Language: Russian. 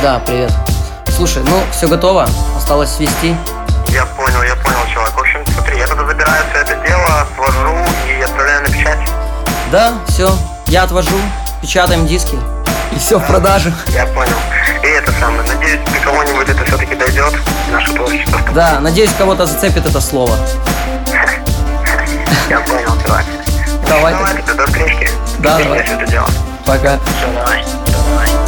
Да, привет. Слушай, ну, все готово, осталось свести. Я понял, чувак. В общем, смотри, я туда забираю все это дело, свожу и отправляю на печать. Да, все, я отвожу, печатаем диски, и все в продаже. Я понял. И это самое, надеюсь, до кого-нибудь это все-таки дойдет, наше творчество. Да, надеюсь, кого-то зацепит это слово. Я понял, чувак. Давай. Давай, тогда до встречи. Да, давай. Все это дело. Пока. Все, давай.